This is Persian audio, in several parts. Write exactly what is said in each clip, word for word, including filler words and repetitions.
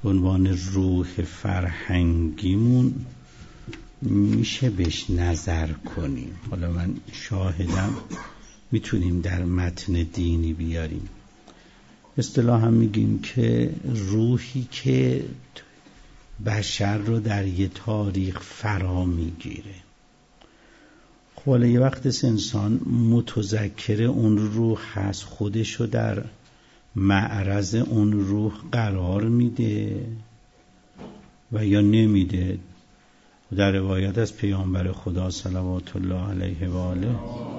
به عنوان روح فرهنگیمون میشه بهش نظر کنیم. حالا من شاهدم میتونیم در متن دینی بیاریم. اصطلاحاً میگیم که روحی که بشر رو در یه تاریخ فرا میگیره. خب حالا یه وقت انسان متذکر اون روح هست، خودشو در معرض اون روح قرار میده و یا نمیده. در روایت از پیامبر خدا صلوات الله علیه و آله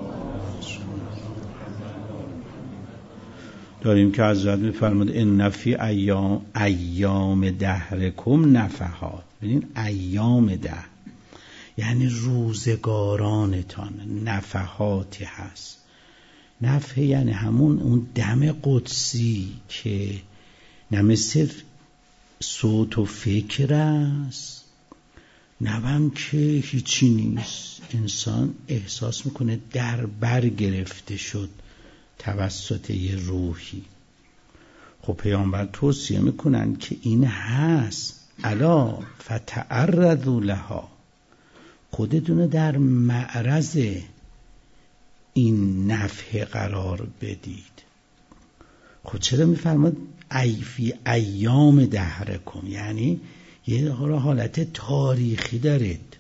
داریم که حضرت میفرماد ان فی ایام ایام دهرکم نفحات. ببین ایام دهر یعنی روزگارانتان نفحاتی هست. نفح یعنی همون اون دم قدسی که نه مثل صوت و فکر است، نبم که هیچی نیست. انسان احساس میکنه در بر گرفته شد توسط یه روحی. خب پیامبر توصیه میکنن که این هست، الا فتعرضوا لها، خودتون در معرض این نفح قرار بدید. خب چرا میفرماد ای فی ایام دهرکم؟ یعنی یه حالت تاریخی دارید،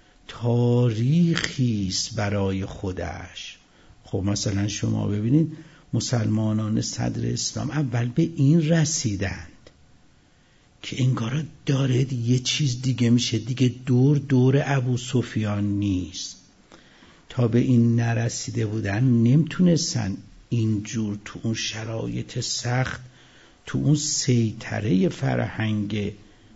تاریخیست برای خودش. خب مثلا شما ببینید مسلمانان صدر اسلام اول به این رسیدند که انگار داره یه چیز دیگه میشه دیگه، دور دور ابو سفیان نیست. تا به این نرسیده بودن نمیتونستن اینجور تو اون شرایط سخت، تو اون سیطره فرهنگ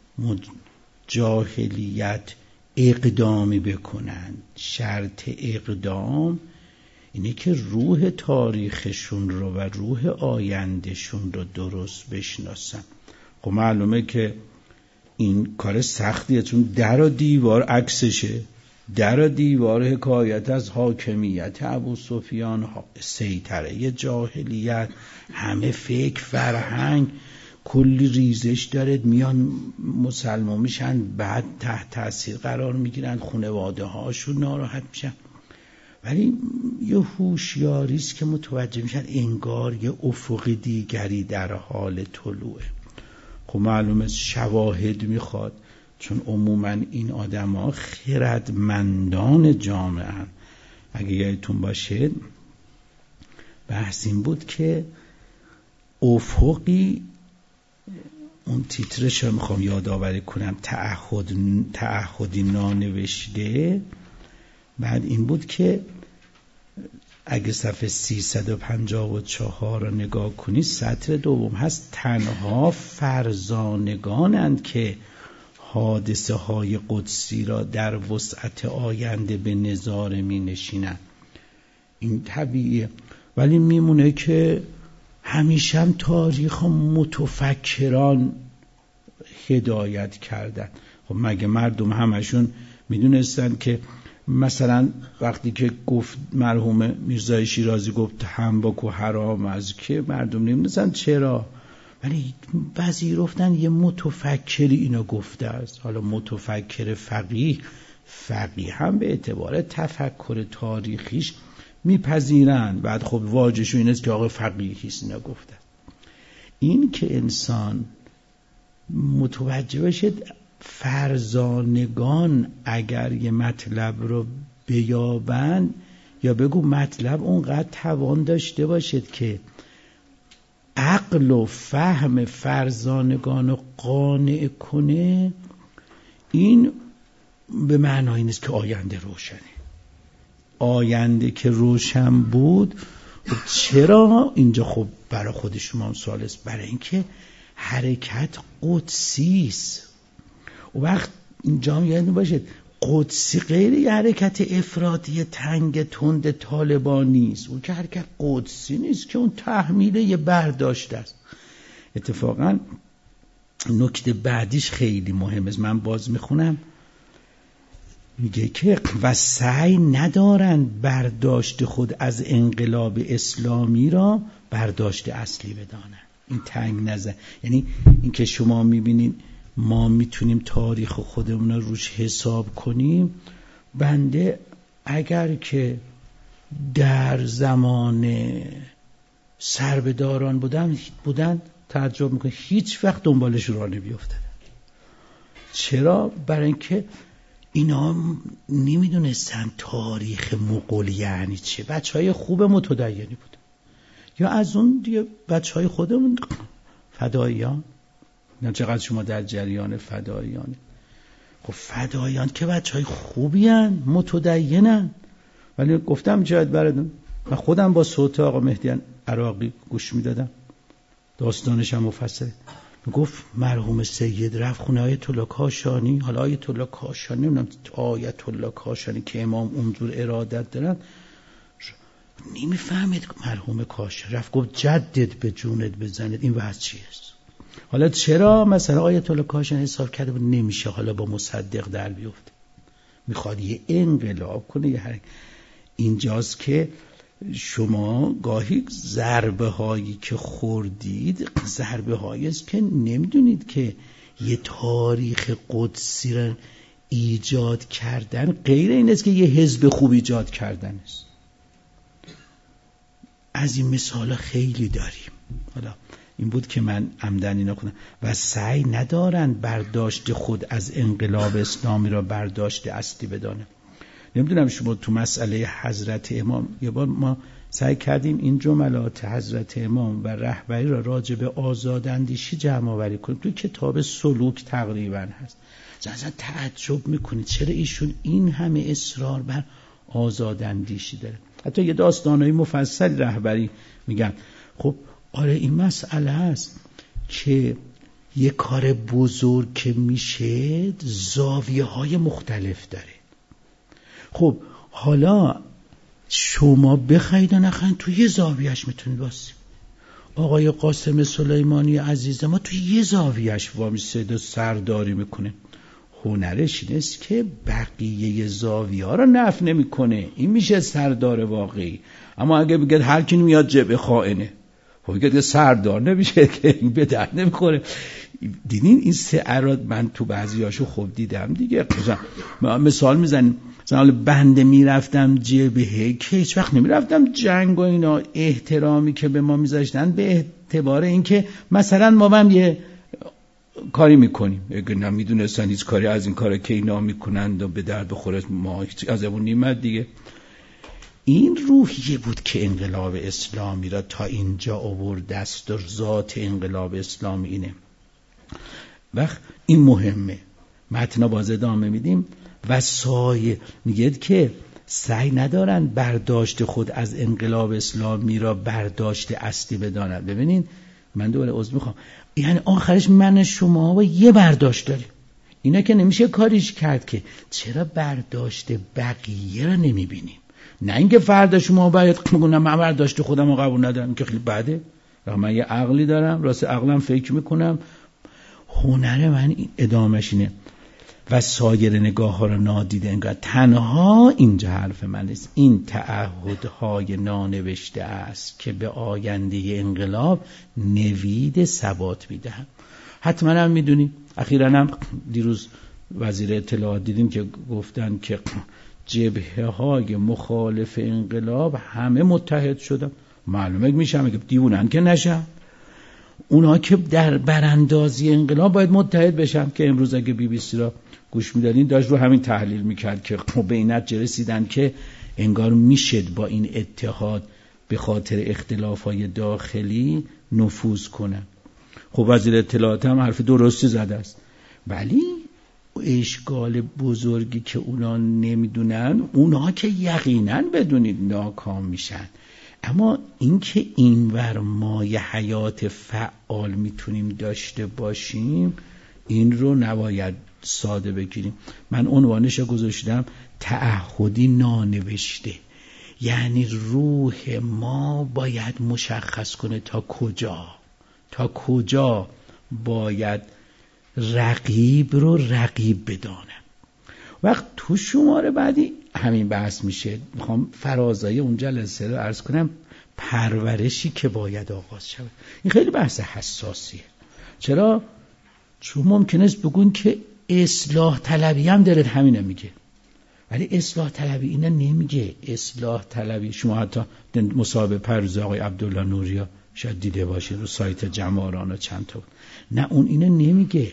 جاهلیت اقدامی بکنن. شرط اقدام اینه که روح تاریخشون رو و روح آیندهشون رو درست بشناسن. خب معلومه که این کار سختیه، چون در و دیوار عکسشه، در و دیوار حکایت از حاکمیت ابو سفیان، سیطره جاهلیت، همه فکر فرهنگ کلی ریزش دارد، میان مسلمان میشن، بعد تحت تاثیر قرار میگیرن، خانواده هاشون ناراحت میشن. ولی یه هوشیاریست که متوجه میشن انگار یه افق دیگری در حال طلوعه. خب معلومه شواهد میخواد، چون عموما این آدم ها خردمندان جامعه هن. اگه یادتون باشه بحث این بود که افقی، اون تیترش رو میخوام یادآوری کنم، تعهد تعهدی نانوشته. بعد این بود که اگه صفحه سیصد و پنجاه و چهار رو نگاه کنی، سطر دوم هست، تنها فرزانگانند که حادثه های قدسی را در وسعت آینده به نظاره می نشینند. این طبیعیه، ولی میمونه که همیشه هم تاریخ متفکران هدایت کردن. خب مگه مردم همشون میدونستن که مثلا وقتی که گفت مرحوم میرزای شیرازی گفت تنباکو حرام از که مردم نمیدونستن چرا؟ ولی پذیرفتن یه متفکری اینو گفته است. حالا متفکر فقیه، فقیه هم به اعتبار تفکر تاریخیش میپذیرن. بعد خب واجهشون این است که آقا فقیهیست اینا گفته. این که انسان متوجه بشه فرزانگان اگر یه مطلب رو بیابن، یا بگو مطلب اونقدر توان داشته باشد که عقل و فهم فرزانگان رو قانع کنه، این به معنای نیست که آینده روشنه. آینده که روشن بود، چرا اینجا خب برای خود شما هم سوال است، برای اینکه حرکت قدسی است. و وقت اینجا هم یادتون باشه قدسی غیر یه حرکت افراطی تنگ تند طالبانی نیست. اون که حرکت قدسی نیست که اون تحمیل یه برداشت است. اتفاقا نکته بعدیش خیلی مهمه، من باز میخونم، میگه که و سعی ندارند برداشت خود از انقلاب اسلامی را برداشت اصلی بدانند. این تنگ نظر، یعنی این که شما میبینین ما میتونیم تاریخ خودمون رو روش حساب کنیم. بنده اگر که در زمان سربداران بودن بودن تعجب میکنه هیچ وقت دنبالش رو نمیافتادن. چرا؟ برای اینکه اینا نمیدونستن تاریخ مغول یعنی چه. بچه های خوب متدینی بودن، یا از اون دیگه بچه های خودمون فداییان. نه چقدر شما در جریان فداییانه. خب فداییان که بچه های خوبی هن، متدینن. ولی گفتم جاید بردون، من خودم با صوت آقا مهدی عراقی گوش میدادم، داستانش هم مفصله. میگفت مرحوم سید رفت خونه آیت الله کاشانی. حالا آیت الله کاشانی نمیدونم آیت الله کاشانی که امام اونجور ارادت دارن نمیفهمید. مرحوم کاشانی رفت گفت جدد به جونت بزند، این وحث چیه است؟ حالا چرا مثلا آیت الله کاشانی حساب کرده بود نمیشه حالا با مصدق در بیفته، میخواد یه انقلاب کنه یه حرکت. اینجاست که شما گاهی ضربه هایی که خوردید ضربه هایی است که نمیدونید که یه تاریخ قدسی را ایجاد کردن غیر این است که یه حزب خوب ایجاد کردن است. از این مثال خیلی داریم. حالا این بود که من عمدن اینا کنم. و سعی ندارند برداشت خود از انقلاب اسلامی را برداشت اصلی بدانه. نمیدونم شما تو مسئله حضرت امام یه بار ما سعی کردیم این جملات حضرت امام و رهبری را راجع به آزاداندیشی جمع آوری کنیم. تو کتاب سلوک تقریبا هست. اصلا تعجب میکنید چرا ایشون این همه اصرار بر آزاداندیشی داره. حتی یه داستانای مفصل رهبری میگن. خب آره این مسئله هست که یه کار بزرگ که میشه زاویه های مختلف داره. خب حالا شما بخواید و نخواید توی یه زاویهش میتونید واسید. آقای قاسم سلیمانی عزیز ما توی یه زاویهش وامیسته و سرداری میکنه. هنرش این است که بقیه زاویه ها رو نفی نمیکنه. این میشه سردار واقعی. اما اگه بگید هر کی میاد جبه خائنه، خب بگید سردار نمیشه که این به درد نمیخوره. دیدین این سه اراد من تو بعضیاشو خوب دیدم دیگه. مثال میزنیم مثلا بنده میرفتم جبهه که هیچ وقت نمیرفتم جنگ و اینا. احترامی که به ما میذاشتن به اعتبار اینکه مثلا ما هم یه کاری میکنیم، اگه نمیدونستن هیچ کاری از این کاره که اینا میکنند و به درد بخوره ما از اون نیمت دیگه. این روحیه بود که انقلاب اسلامی را تا اینجا آورد است و ذات انقلاب اسلامی اینه. وقت این مهمه. متن باز ادامه میدیم. و سایه میگه که سعی ندارن برداشت خود از انقلاب اسلامی را برداشت اصلی بدانند. ببینین من دوباره عذر میخوام، یعنی آخرش من شما و یه برداشت داریم. اینا که نمیشه کاریش کرد که چرا برداشت بقیه را نمیبینیم. نه اینکه فردا شما باید بگونم من برداشت خودم رو قبول ندارم که خیلی بده. من یه عقلی دارم، راست عقلم فکر میکنم. هنر من ادامهش اینه و سایر نگاه ها را نادیده انگار. تنها اینجا حرف من است. این تعهدهای نانوشته است که به آینده انقلاب نوید ثبات میدهند. حتما هم میدونیم اخیراً هم دیروز وزیر اطلاعات دیدیم که گفتن که جبهه های مخالف انقلاب همه متحد شدن. معلومه میشه که دیوونن که نشن. اونها که در براندازی انقلاب باید متحد بشن. که امروز اگه بی بی سی را گوش میدادین داشت رو همین تحلیل میکرد که به این نتیجه رسیدن که انگار میشد با این اتحاد به خاطر اختلافات داخلی نفوذ کنن. خب وزیر اطلاعات هم حرف درستی زده است. ولی اشکال بزرگی که اونا نمیدونن، اونا که یقینا بدونید ناکام میشن. اما اینکه اینور ما یه حیات فعال میتونیم داشته باشیم این رو نباید ساده بگیریم. من عنوانش رو گذاشتم تعهدی نانوشته. یعنی روح ما باید مشخص کنه تا کجا تا کجا باید رقیب رو رقیب بدانم. وقت تو شماره بعدی همین بحث میشه. میخوام فرازای اون جلسه رو عرض کنم. پرورشی که باید آغاز شود. این خیلی بحث حساسیه. چرا؟ چون ممکنه است بگون که اصلاح طلبی هم دلت همینه میگه، ولی اصلاح طلبی اینا نمیگه. اصلاح طلبی شما حتی مصاحبه پروز آقای عبدالله نوریا شاید دیده باشید رو سایت جمع‌آرا چند تا، نه اون اینو نمیگه.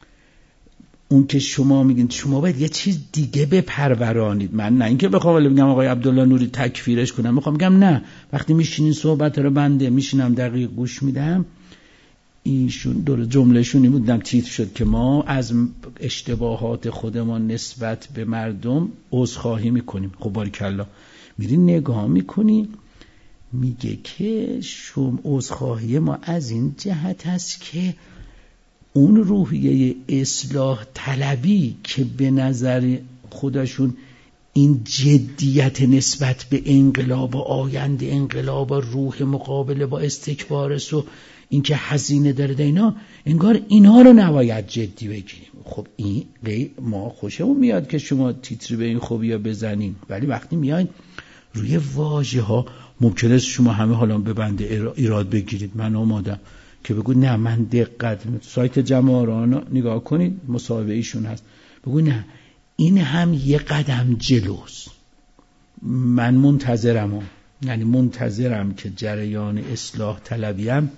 اون که شما میگین شما باید یه چیز دیگه بپرورانید. من نه اینکه بخوام ولی بگم آقای عبدالله نوری تکفیرش کنم، میخوام بگم نه، وقتی میشینین صحبت رو بنده میشینم دقیق گوش میدم، ایشون دور جملهشون این بودم تیتر شد که ما از اشتباهات خودمان نسبت به مردم عذرخواهی میکنیم. خب باریکلا، میری نگاه میکنی میگه که شما عذرخواهی ما از این جهت است که اون روحیه اصلاح طلبی که به نظر خودشون این جدیت نسبت به انقلاب و آینده انقلاب و روح مقابله با استکبارس و این که هزینه داره اینا، انگار اینها رو نباید جدی بگیریم. خب این ما خوشمون میاد که شما تیتری به این خوبی ها بزنیم، ولی وقتی میاین روی واژه ها ممکنه است شما همه حالا به بنده ایراد بگیرید. من آمادم که بگو نه من دقت، سایت جمع‌آرا نگاه کنید مصاحبه ایشون هست، بگو نه این هم یه قدم جلوست. من منتظرم، یعنی منتظرم که جریان اصلاح طلبیم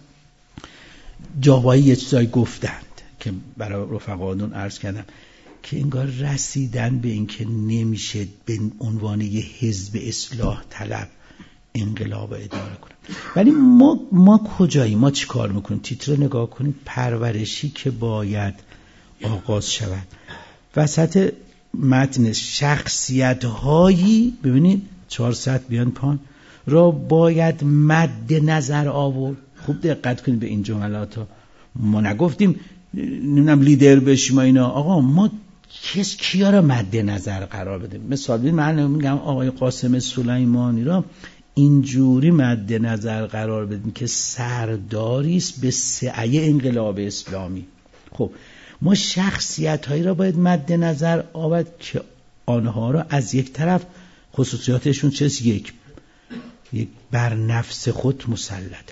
جاوایی یه چیزایی گفتند که برای رفقادون عرض کردم که انگار رسیدن به این که نمیشه به عنوان یه حزب اصلاح طلب انقلاب اداره کنیم. ولی ما ما کجایی؟ ما چی کار میکنیم؟ تیتر نگاه کنیم، پرورشی که باید آغاز شود. وسط متن شخصیت هایی ببینید چهارصد بیان پان را باید مد نظر آورد. خوب دقت کنید به این جملات ها. ما نگفتیم نمیدونم لیدر بشیم اینا، آقا ما کس کیا را مد نظر قرار بدیم. مثال ببین من میگم آقای قاسم سلیمانی را اینجوری مد نظر قرار بدیم که سرداری است به سعی انقلاب اسلامی. خب ما شخصیت هایی را باید مد نظر آورد که آنها را از یک طرف خصوصیاتشون چیست؟ یک یک بر نفس خود مسلطند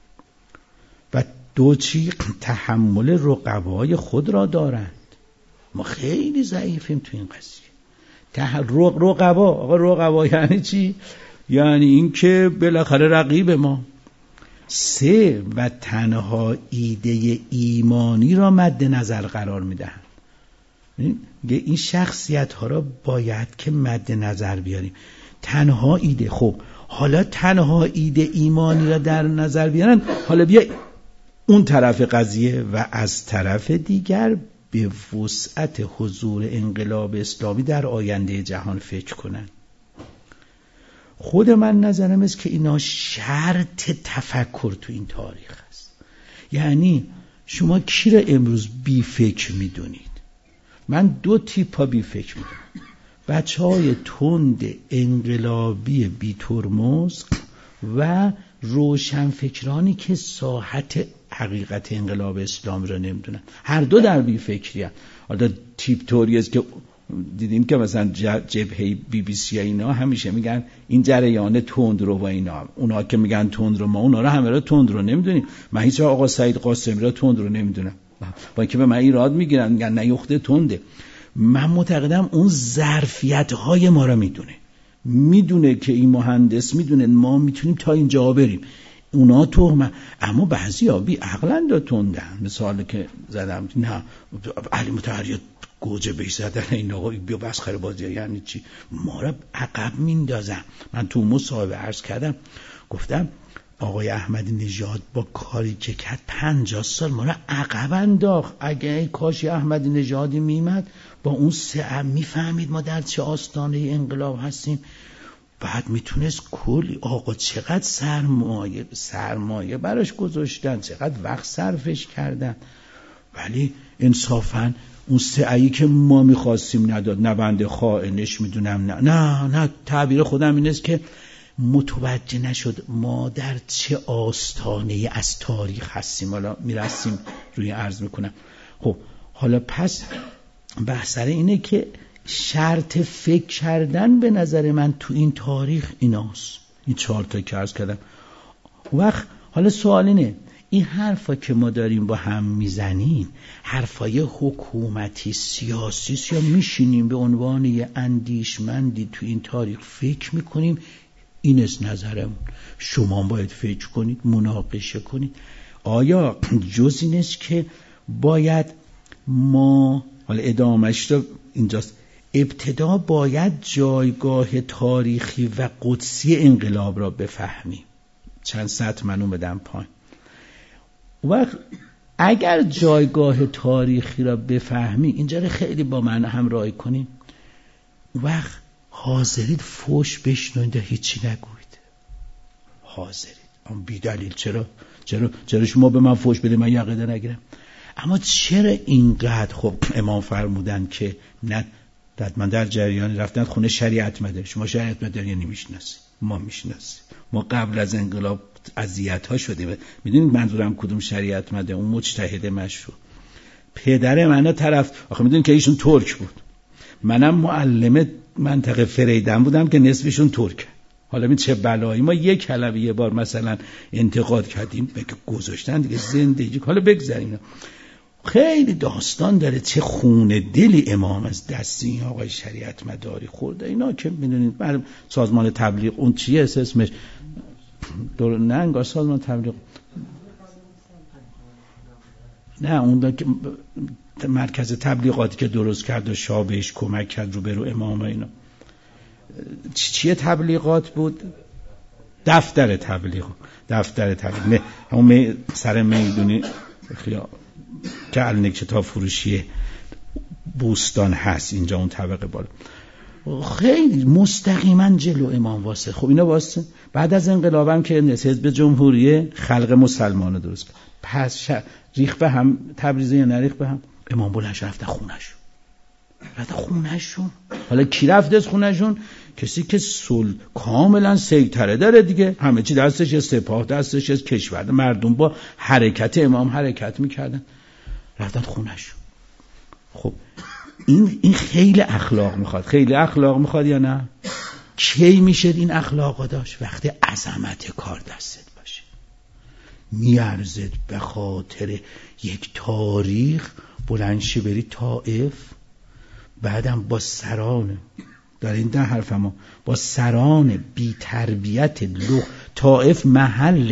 و دو چی تحمل رقبای خود را دارند. ما خیلی ضعیفیم تو این قضیه. تح... رقبا، آقا رقبا یعنی چی؟ یعنی این که بالاخره رقیب ما. سه و تنها ایده ایمانی را مد نظر قرار میدهند. این شخصیت ها را باید که مد نظر بیاریم. تنها ایده. خب حالا تنها ایده ایمانی را در نظر بیارن، حالا بیا اون طرف قضیه و از طرف دیگر به وسعت حضور انقلاب اسلامی در آینده جهان فکر کنن. خود من نظرم است که اینا شرط تفکر تو این تاریخ است. یعنی شما کی را امروز بی فکر میدونید؟ من دو تیپا بی فکر میدونم. بچه های تند انقلابی بی ترمز و روشنفکرانی که ساحت حقیقت انقلاب اسلامی را نمیدونن. هر دو در بی فکری هست. حالا تیپ طوری است که دیدیم که مثلا جبهه بی بی سی اینا همیشه میگن این جریان تند رو با اینا، اونا که میگن تند رو، ما اونا رو همه را تند رو نمیدونیم. من هیچ آقا سعید قاسمی را تند رو نمیدونم، با اینکه به من ایراد میگیرن میگن نه یخته تنده. من معتقدم اون ظرفیت های ما را میدونه، میدونه که این مهندس میدونه ما میتونیم تا اینجا بریم. اونا تهمه، اما بعضیا بی عقلن دا تندن. مثال که زدم نه علی مطهری گوجه بهش زدن این آقا بیا بسخره بازی، یعنی چی؟ ما را عقب میندازن. من تو مصاحبه عرض کردم، گفتم آقای احمدی نژاد با کاری که کرد پنجاه سال ما را عقب انداخت. اگه کاش احمدی نژادی میمد با اون سعی میفهمید ما در چه آستانه انقلاب هستیم، بعد میتونست کلی آقا چقدر سرمایه سرمایه براش گذاشتن، چقدر وقت صرفش کردن، ولی انصافاً اون سعی که ما میخواستیم نداد. نه بنده خائنش میدونم، نه نه نه تعبیر خودم این است که متوجه نشد ما در چه آستانه از تاریخ هستیم. حالا میرسیم روی عرض میکنم. خب حالا پس بحث سر اینه که شرط فکر کردن به نظر من تو این تاریخ ایناست. این چهار تا که عرض کردم. وقت حالا سوال اینه، این حرفا که ما داریم با هم میزنیم حرفای حکومتی سیاسی یا میشینیم به عنوان یه اندیشمندی تو این تاریخ فکر میکنیم؟ این است نظرمون. شما باید فکر کنید، مناقشه کنید. آیا جز این است که باید ما، حالا ادامهش رو اینجاست، ابتدا باید جایگاه تاریخی و قدسی انقلاب را بفهمیم. چند سطر من اون بدم پایین. و اگر جایگاه تاریخی را بفهمی، اینجا رو خیلی با من همراهی کنیم، وقت حاضرید فوش بشنوید و هیچی نگوید. حاضرید. اما بی دلیل چرا؟ چرا چرا شما به من فوش بده من یقه نگیرم؟ اما چرا اینقدر؟ خب امام فرمودن که نه، من در جریان رفتن خونه شریعت مداری. شما شریعت مداری نمیشناسی، ما میشناسیم. ما قبل از انقلاب اذیت ها شدیم. میدونید منظورم کدوم شریعت مداری؟ اون مجتهد مشروع. پدر منو طرف، آخه میدونید که ایشون ترک بود، منم معلم منطقه فریدن بودم که نصفشون ترک. حالا می چه بلایی، ما یک کلمه یه بار مثلا انتقاد کردیم بگه گذاشتن دیگه زندگی. حالا بگذاریم، خیلی داستان داره چه خونه دلی امام از دست این آقای شریعت مداری خورده. اینا که میدونید بر سازمان تبلیغ اون چیه اسمش دور نه انگار سازمان تبلیغ نه اون که مرکز تبلیغاتی که درست کرد و شاه بهش کمک کرد رو برو امام اینا چیه تبلیغات بود؟ دفتر تبلیغ دفتر تبلیغ نه همون سر میدونی خیال که الان کتاب فروشی بوستان هست اینجا اون طبقه بالا خیلی مستقیما جلو امام واسه. خب اینا واسه بعد از انقلاب هم که حزب جمهوری خلق مسلمانو درست کرد، پس ش... ریخ به هم تبریزه یا نریخ به هم، امام بلند رفت خونه‌شون رفت خونه‌شون. حالا کی رفت از خونه‌شون؟ کسی که سل کاملا سیطره داره دیگه، همه چی دستش، سپاه دستش، کشور، مردم با حرکت امام حرکت میکردن، رفتن خونه‌شون. خب این این خیلی اخلاق میخواد، خیلی اخلاق میخواد یا نه؟ کی میشه این اخلاقو داشت؟ وقتی عظمت کار دستت باشه، میارزد به خاطر یک تاریخ بلند شه بری طائف، بعدم با سران در این ده حرف ما با سران بی تربیت لغ طائف محل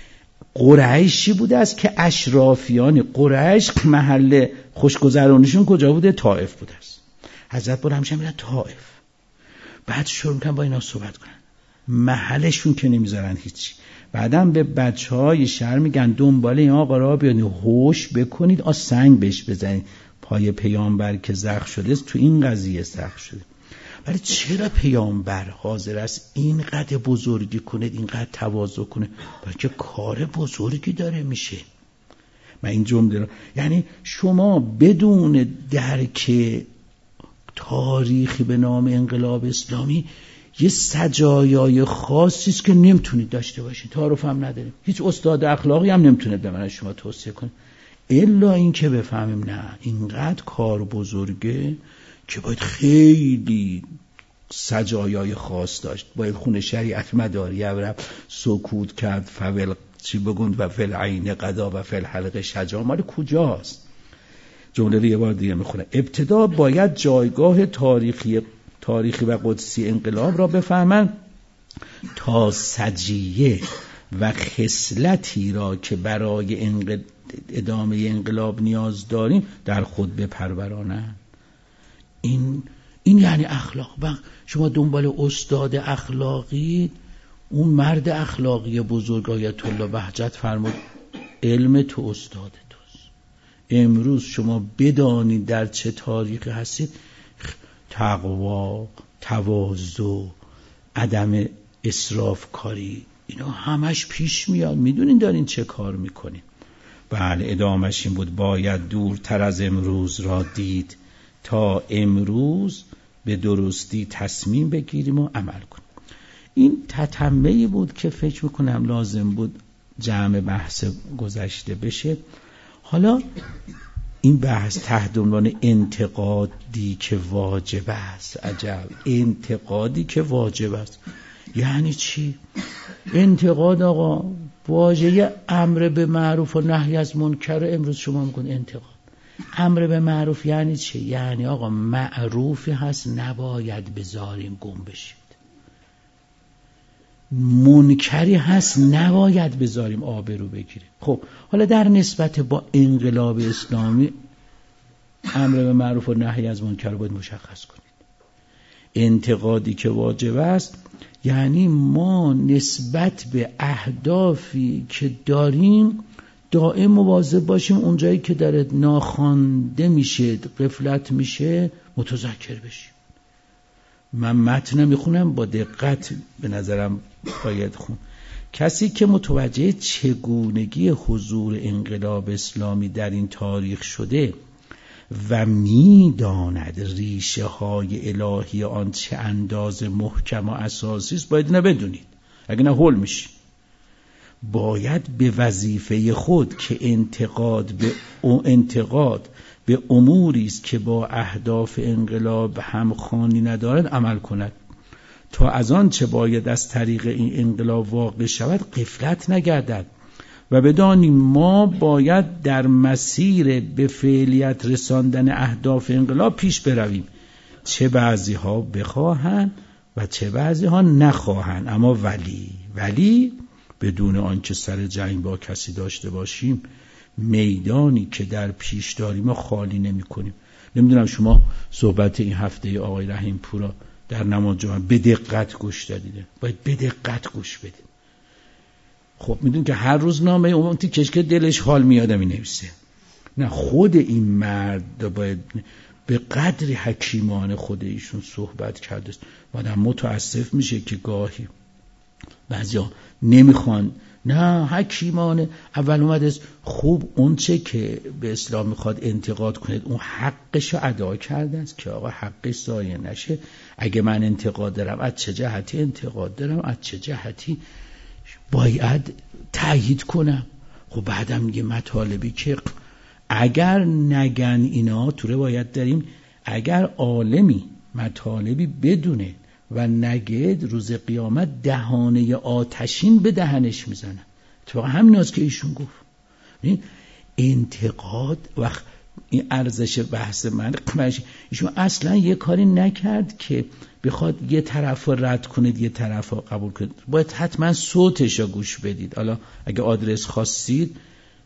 قریشی بوده است که اشرافیان قریش محل خوشگذرانیشون کجا بوده؟ طائف بوده است. حضرت بر همیشه میرن طائف، بعد شروع میکنن با اینا صحبت کنن، محلشون که نمیذارن هیچی. بعدم به بچهای شهر میگن دنبال این آقا را بیان، هوش بکنید آ سنگ بهش بزنید، پای پیامبر که زخم شده است تو این قضیه زخم شده. ولی چرا پیامبر حاضر است اینقدر بزرگی کنه، اینقدر تواضع کنه؟ بلکه کار بزرگی داره میشه. من این جمله رو، یعنی شما بدون درک تاریخی به نام انقلاب اسلامی یه سجایای خاصی است که نمیتونید داشته باشید. تعارف هم نداریم، هیچ استاد اخلاقی هم نمیتونه به من شما توصیه کنه الا این که بفهمیم نه اینقدر کار بزرگه که باید خیلی سجایای خاص داشت، باید خونه شریعت مداری برم سکوت کرد فول چی بگوند و فل عین قضا و فل حلقه شجاع. مال کجاست؟ جمله رو یه بار دیگه میخونه. ابتدا باید جایگاه تاریخی تاریخی و قدسی انقلاب را بفهمن تا سجیه و خصلتی را که برای انقل... ادامه انقلاب نیاز داریم در خود بپرورانند. این این یعنی اخلاق. شما دنبال استاد اخلاقی، اون مرد اخلاقی بزرگ آیت الله بهجت فرمود علم تو استاد توست. امروز شما بدانید در چه تاریخی هستید، تقوا، تواضع، عدم اسراف کاری، اینا همش پیش میاد. میدونین دارین چه کار میکنین. بله ادامهش این بود باید دورتر از امروز را دید تا امروز به درستی تصمیم بگیریم و عمل کنیم. این تتمه‌ای بود که فکر میکنم لازم بود جمع بحث گذشته بشه. حالا این بحث تحت عنوان انتقادی که واجب است. عجب، انتقادی که واجب است یعنی چی؟ انتقاد آقا واژه امر به معروف و نهی از منکر امروز شما میگن انتقاد. امر به معروف یعنی چه؟ یعنی آقا معروفی هست نباید بذاریم گم بشید، منکری هست نباید بذاریم آبرو بگیره. خب حالا در نسبت با انقلاب اسلامی امر به معروف و نهی از منکر رو باید مشخص کنید. انتقادی که واجب است یعنی ما نسبت به اهدافی که داریم دائم مواظب باشیم اونجایی که داره ناخوانده میشه، غفلت میشه، متذکر بشیم. من متن میخونم با دقت، به نظرم باید خون. کسی که متوجه چگونگی حضور انقلاب اسلامی در این تاریخ شده و میداند ریشه های الهی آن چه اندازه محکم و اساسی است، باید اینو بدونید، اگه نه هول میشی. باید به وظیفه خود که انتقاد به او انتقاد به اموری است که با اهداف انقلاب همخوانی ندارد عمل کند تا از آن چه باید از طریق این انقلاب واقع شود غفلت نگردد و بدانیم ما باید در مسیر به فعلیت رساندن اهداف انقلاب پیش برویم، چه بعضی ها بخواهند و چه بعضی ها نخواهند، اما ولی ولی بدون آنکه سر جنگ با کسی داشته باشیم میدانی که در پیش داریم خالی نمی کنیم. نمیدونم شما صحبت این هفته آقای رحیم پورا در نماز جمعه به دقت گوش دادید، باید به دقت گوش بدید. خب میدون که هر روز نامه اون تیکش که دلش حال میادم می نویسه. نه، خود این مرد باید به قدری حکیمانه خود ایشون صحبت کرده است. آدم متاسف میشه که گاهی بعضیا نمیخوان. نه، حکیمانه اول اومده خوب اون چه که به اسلام میخواد انتقاد کنید اون حقش رو ادا کرده است که آقا حقش ضایع نشه. اگه من انتقاد دارم از چه جهتی انتقاد دارم، از چه جهتی باید تأیید کنم. خب بعدم میگه مطالبی که اگر نگن اینا تو روایت داریم اگر عالمی مطالبی بدونه و نگید روز قیامت دهانه آتشین به دهنش میزنن. تو همین است که ایشون گفت. انتقاد و این ارزش بحث من ایشون اصلا یه کاری نکرد که بخواد یه طرف رو رد کنید یه طرف رو قبول کنید، باید حتما صوتش رو گوش بدید. حالا اگه آدرس خواستید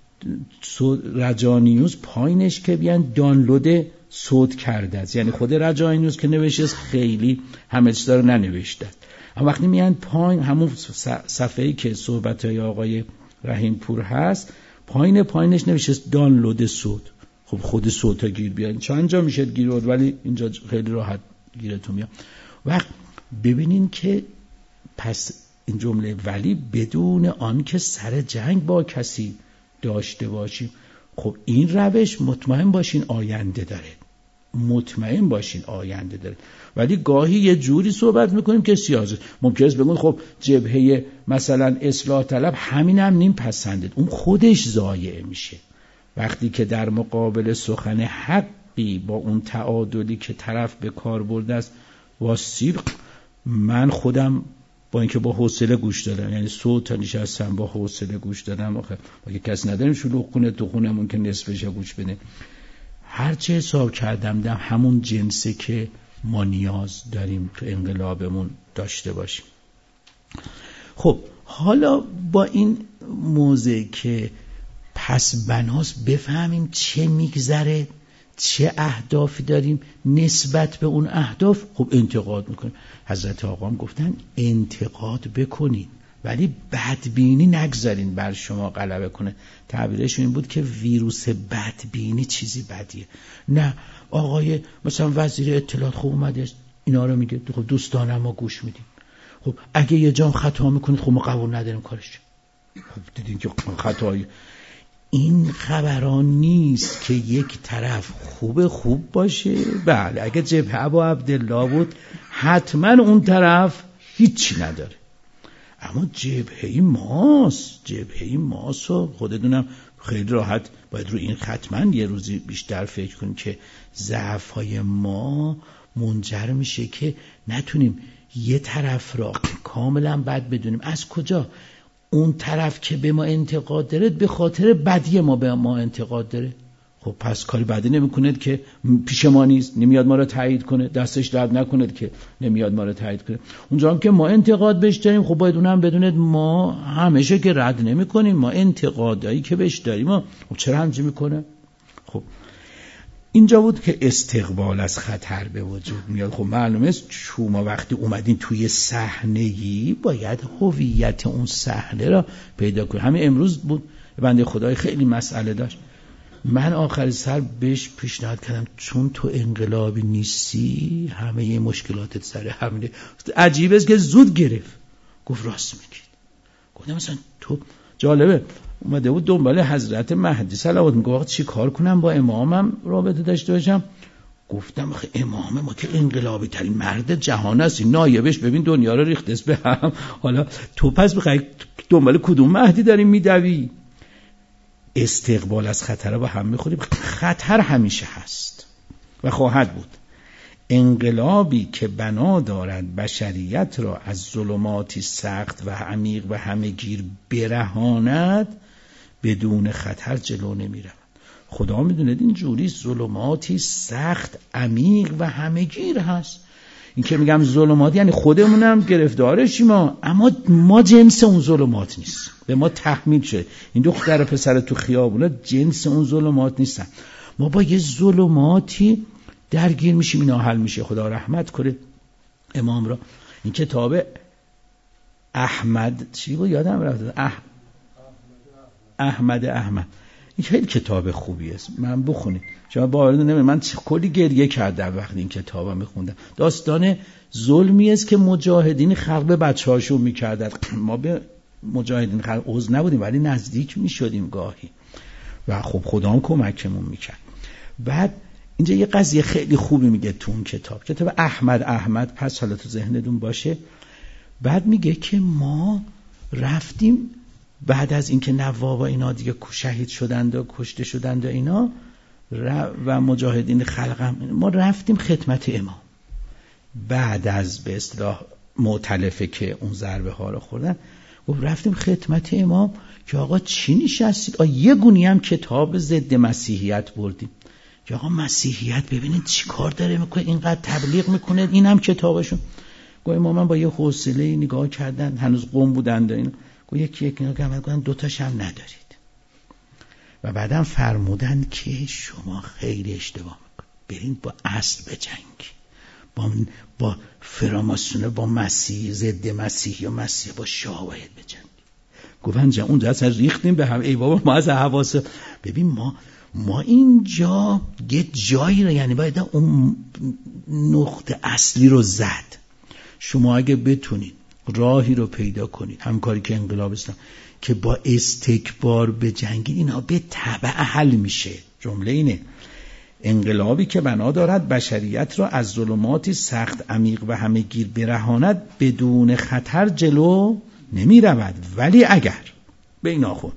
رجا نیوز پایینش که بیان دانلود صوت کرده است، یعنی خود رجا نیوز که نوشته خیلی همه چیزا رو ننوشته، اما وقتی میان پایین همون صفحه‌ای که صحبت‌های آقای رحیم پور هست پایین پایینش نوشته دانلود صوت. خب خود صوت ها گیر بیان چند جا میشه گیر بود، ولی اینجا خیلی راحت گیرتون میاد. وقت ببینین که پس این جمله ولی بدون آن که سر جنگ با کسی داشته باشیم، خب این روش مطمئن باشین آینده داره، مطمئن باشین آینده داره. ولی گاهی یه جوری صحبت میکنیم که سیاست ممکنه است بگون خب جبهه مثلا اصلاح طلب همین هم نیم پسندید، اون خودش ضایع میشه. وقتی که در مقابل سخن حقی با اون تعادلی که طرف به کار برده است واسیر، من خودم با اینکه با حوصله گوش دادم، یعنی صوت نشستم با حوصله گوش دادم، آخه اگه کس نداریم شلوغ کنه تو خونمون که نصفش گوش بده، هر چه حساب کردم دم همون جنسه که ما نیاز داریم تو انقلابمون داشته باشیم. خب حالا با این موضوع که پس بناس بفهمیم چه میگذره، چه اهدافی داریم، نسبت به اون اهداف خب انتقاد میکنیم. حضرت آقا هم گفتن انتقاد بکنین ولی بدبینی نگذارین بر شما غلبه کنه. تعبیرش این بود که ویروس بدبینی چیزی بدیه. نه آقای مثلا وزیر اطلاعات خوب اومده اینا رو میگه، خب دوستانم ما گوش میدیم. خب اگه یه جام خطا میکنید خب ما قبول نداریم کارش. خب دیدین که خطایی. این خبران نیست که یک طرف خوب خوب باشه. بله اگه جبهه ابو عبدالله بود حتما اون طرف هیچی نداره، اما جبهه ماست، جبهه ماست و خودتونم خیلی راحت باید رو این حتما یه روزی بیشتر فکر کنیم که ضعف‌های ما منجر میشه که نتونیم یه طرف را کاملا بد بدونیم. از کجا؟ اون طرف که به ما انتقاد داره به خاطر بدی ما به ما انتقاد داره. خب پس کاری بدی نمیکنه که پیش ما نیست، نمیاد ما رو تایید کنه، دستش درد نکنه که نمیاد ما رو تایید کنه. اونجا هم که ما انتقاد بهش داریم، خب باید اونم بدونید ما همیشه که رد نمیکنیم، ما انتقادایی که بهش داریم خب چرا همچین میکنه. خب اینجا بود که استقبال از خطر به وجود میاد. خب معلومه شما وقتی اومدین توی صحنه‌ای باید هویت اون صحنه را پیدا کنید. همین امروز بود بنده خدای خیلی مسئله داشت، من آخر سر بهش پیشنهاد کردم چون تو انقلابی نیستی همه یه مشکلاتت سر همینه. عجیبه است که زود گرفت، گفت راست میگید. گفتم مثلا تو جالبه اومده بود دنبال حضرت مهدی صلوات میگه وقت چی کار کنم با امامم رابطه داشته باشم. گفتم آخه امام ما که انقلابی ترین مرد جهان است، نایبش ببین دنیا رو ریخته به هم، حالا تو پس بخوای دنبال کدوم مهدی داری میدوی؟ استقبال از خطر با هم میخوریم. خطر همیشه هست و خواهد بود. انقلابی که بنا دارد بشریت را از ظلماتی سخت و عمیق و همه‌گیر برهاند بدون خطر جلو نمیرود. خدا میدونه این جوری ظلماتی سخت عمیق و همه‌گیر هست. این که میگم ظلمات یعنی خودمونم گرفتارشیم ما، اما ما جنس اون ظلمات نیست، به ما تحمیل شده. این دختر پسر تو خیابونا جنس اون ظلمات نیستن. ما با یه ظلماتی درگیر میشیم، اینا حل میشه. خدا رحمت کنه امام را. این کتاب احمد چی بود یادم رفت، اح... احمد احمد این خیلی کتاب خوبی است، من بخونید. شما باور نمی‌کنید من کلی گریه کردم وقتی این کتابو میخوندم. داستان ظلمی است که مجاهدین خلق به بچه‌هاشون میکردن. ما به مجاهدین خلق عضو نبودیم ولی نزدیک میشدیم گاهی و خب خدا هم کمکمون میکرد. بعد اینجا یه قضیه خیلی خوبی میگه تو اون کتاب، کتاب احمد احمد پس حالا تو ذهنتون باشه. بعد میگه که ما رفتیم بعد از اینکه نواب و اینا دیگه شهید شدند و کشته شدند و اینا و مجاهدین خلق، ما رفتیم خدمت امام بعد از به اصطلاح مؤتلفه که اون ضربه ها رو خوردن. گفت رفتیم خدمت امام که آقا چی نشستید؟ آ یه گونی هم کتاب ضد مسیحیت بردیم که آقا مسیحیت ببینید چی کار داره میکنه، اینقدر تبلیغ میکنه، این هم کتابشون. گفت امام با یه حوصله نگاه کردن، هنوز قوم بودند اینا. گفت یکی یک نگاه کردن، دو تاش هم ندارید. و بعدم فرمودن که شما خیلی اشتباه میکنید، برید با اصل بجنگید، با با فراماسونه، با مسیح، ضد مسیح یا مسیح با شاه باید بجنگید. گفتن جا اونجا اصلا ریختیم به هم. ای بابا ما از حواس ببین ما ما اینجا یه جایی رو یعنی باید اون نقطه اصلی رو زد. شما اگه بتونید راهی رو پیدا کنید، همکاری که انقلاب اسلام که با استکبار بجنگید، اینا به تبع حل میشه. جمله اینه انقلابی که بنا دارد بشریت را از ظلماتی سخت عمیق و همه‌گیر برهاند بدون خطر جلو نمی رود. ولی اگر به این آخو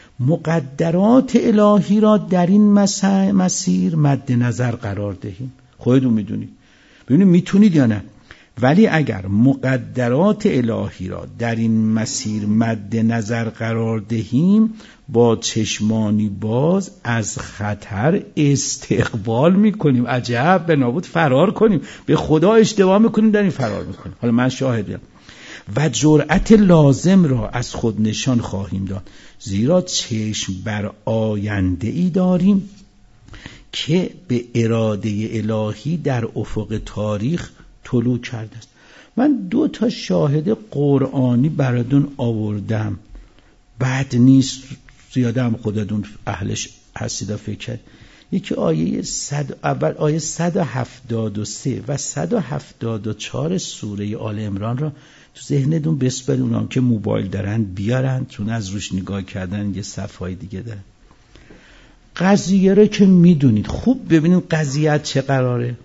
مقدرات الهی را در این مسیر مد نظر قرار دهیم، خودتون میدونید، ببینید میتونید یا نه، ولی اگر مقدرات الهی را در این مسیر مد نظر قرار دهیم با چشمانی باز از خطر استقبال میکنیم. عجب، به نابود فرار کنیم، به خدا اشتباه میکنیم در این فرار میکنیم. حالا من شاهدم. و جرأت لازم را از خود نشان خواهیم داد، زیرا چشم بر آینده ای داریم که به اراده الهی در افق تاریخ طلوع کرده است. من دو تا شاهد قرآنی براتون آوردم، بد نیست، زیاده هم خودتون اهلش هستید فکر کرد. یکی آیه صد اول آیه صد و هفتاد و سه و صد و هفتاد و چهار سوره آل عمران را تو ذهنتون بسپرید، اونام که موبایل دارن بیارن، چون از روش نگاه کردن یه صفحه دیگه داره. قضیه رو که میدونید خوب ببینید قضیه چه قراره.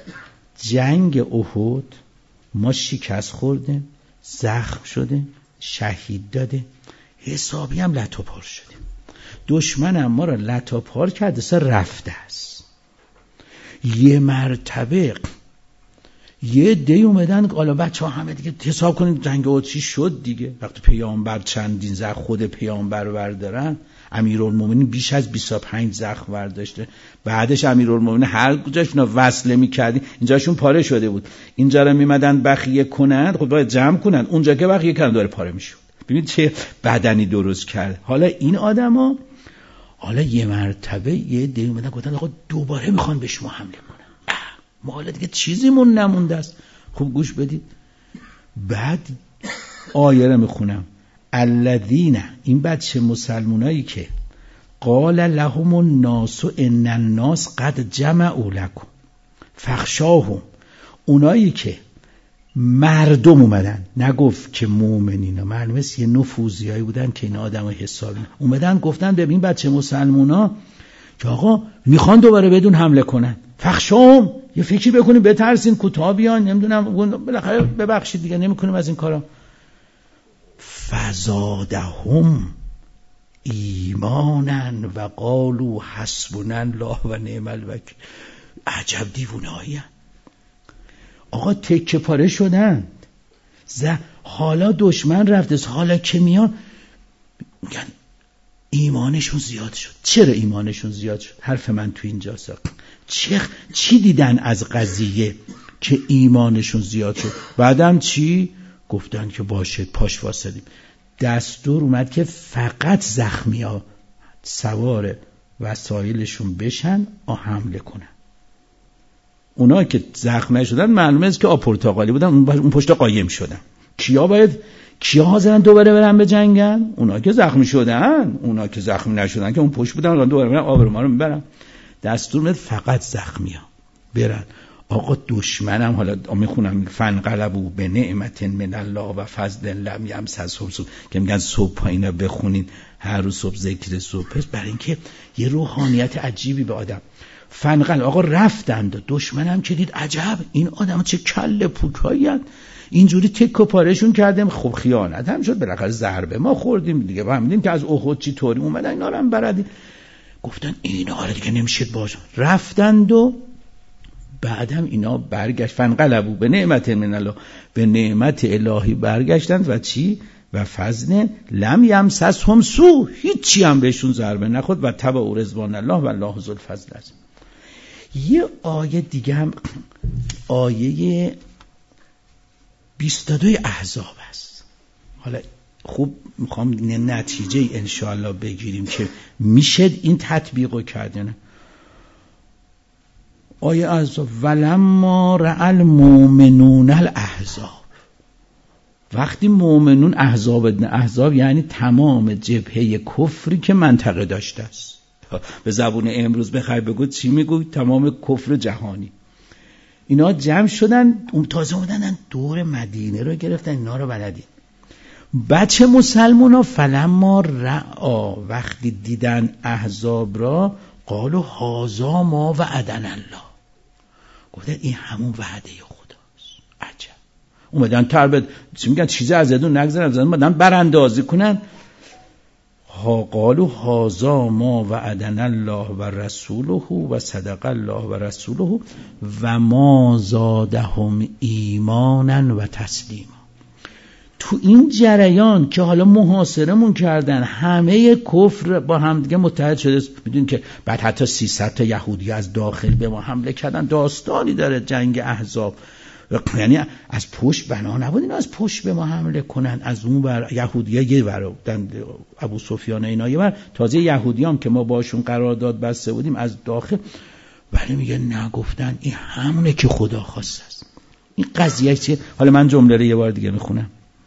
جنگ احد ما شکست خوردیم، زخم شده، شهید داده، حسابی هم لطوپار شدیم. دشمن هم ما را لطوپار کرده، سر رفته است. یه مرتبه یه دی اومدن حالا بچه ها همه دیگه حساب کنید جنگ احد چی شد دیگه. وقتی پیامبر چندین زخم خود پیامبر رو بردارن، امیرالمومنین بیش از بیست و پنج زخم برداشته، بعدش امیرالمومنین هر جاشون وصله می‌کردی اینجاشون پاره شده بود، اینجا رو میمدن بخیه کنن، خب باید جمع کنن، اونجا که بخیه کردن داره پاره میشد. ببینید چه بدنی درست کرد. حالا این آدما حالا یه مرتبه یه دی اومدن گفتن آقا دوباره میخوان به شما حمله کنن، ما حالا دیگه چیزیمون نمونده است. خوب گوش بدید، بعد آیه رو میخونم. الذین، این بچه مسلمونایی که قال لهم الناس ان الناس قد جمعوا لكم فاخشاهم، اونایی که مردم اومدن، نگفت که مؤمنین، معلومه است یه نفوذیایی بودن که این آدمای حسابی اومدن گفتن ببین بچه مسلمونا که آقا میخوان دوباره بدون حمله کنن، فاخشاهم، یه فکری بکنیم بترسین کوتاه بیان، نمیدونم بالاخره ببخشید دیگه نمیکنیم از این کارا. فزادهم ایمانا و قالوا حسبنا الله و نعم الوکیل. عجب دیوونه‌ای. آقا تکه پاره شدن، حالا دشمن رفته، حالا که میان میگن ایمانشون زیاد شد. چرا ایمانشون زیاد شد؟ حرف من تو اینجاست. چه چی دیدن از قضیه که ایمانشون زیاد شد؟ بعدم چی گفتن که باشه پاش واسدیم. دستور اومد که فقط زخمی ها سوار وسایلشون بشن و حمله کنن. اونا که زخم نشدن معلومه است که آپورتاقالی بودن، اون پشت قایم شدن. کیا باید کیا حاضرن دوباره برن به جنگن؟ اونا که زخمی شدن. اونا که زخمی نشدن که اون پشت بودن دوباره برن آبروما رو میبرن. دستور میاد فقط زخمی ها برن. آقا دشمنم، حالا میخونم فانقلبوا بنعمت من الله و فضل لم یمسسهم سوء، که میگن صبح اینا بخونین هر روز صبح ذکر صبح، برای اینکه یه روحانیت عجیبی به آدم. فانقلب، آقا رفتند، دشمنم که دید عجب این آدم چه کله پوکایید، اینجوری تک و پارهشون کردیم. خب خیانت هم شد، بالاخره ضربه ما خوردیم دیگه، فهمیدیم که از احد چی طوری اومدن اینا رو هم بردیم. گفتن اینا حالا دیگه نمیشه باشه، رفتند و بعدم اینا برگشت. فانقلبوا به نعمت من الله، به نعمت الهی برگشتند و چی؟ و فضل لم یمسسهم سوء، هیچی هم بهشون ضربه نخورد و تبعوا رضوان الله و الله ذو الفضل العظیم. یه آیه دیگه هم آیه بیست و دو احزاب است. حالا خوب میخوام نتیجه انشاءالله بگیریم که میشه این تطبیقو کردن. آیه احزاب ولما رأى المؤمنون الاحزاب، وقتی مؤمنون احزاب احزاب یعنی تمام جبهه کفری که منطقه داشته است، به زبون امروز بخوای بگو چی میگو؟ تمام کفر جهانی. اینا جمع شدن، اون تازه اومدن دور مدینه رو گرفتن، اینا رو بلدین. بچه مسلمونا فلما رأى، وقتی دیدن احزاب را، قالوا هذا ما وعدنا الله، گفتن این همون وعده خداست. عجب. اومدن تربت چی میگن چیزی از ادون نگذارن، اومدن براندازی کنن. ها قالوا هذا ما وعدنا الله و رسوله و صدق الله و رسوله و ما زادهم ایمانا و تسلیما. تو این جریان که حالا محاصرمون کردن، همه کفر با هم دیگه متحد شده. میدونین که بعد حتی سیصد تا یهودی از داخل به ما حمله کردن. داستانی داره جنگ احزاب، یعنی از پشت بنا نبود اینا از پشت به ما حمله کنن، از اون بر یهودی‌ها یه ور ابو سفیان اینا یه ور، تازه یهودیام که ما باشون قرارداد بسته بودیم از داخل. ولی میگه نگفتن این همونه که خدا خواسته است. این قضیه چیه؟ حالا من جمله رو یه بار دیگه میخونم.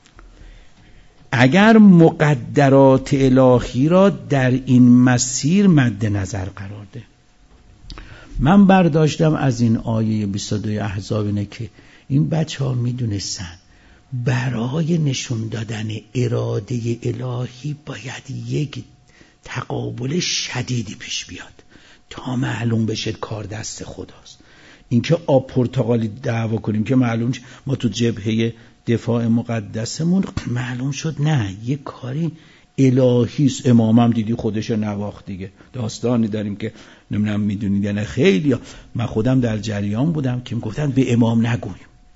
اگر مقدرات الهی را در این مسیر مد نظر قرار ده، من برداشتم از این آیه بیست و دو احزاب اینه که این بچه ها میدونستن برای نشون دادن اراده الهی باید یک تقابل شدیدی پیش بیاد تا معلوم بشه کار دست خداست. اینکه آب پرتقالی دعوا کنیم که معلوم ما تو جبهه دفاع مقدسمون معلوم شد نه، یک کاری الهی است. امامم دیدی خودش نواخت دیگه. داستانی داریم که نمیدونم میدونید یا نه، خیلی من خودم در جریان بودم که میگفتن به امام نگویم،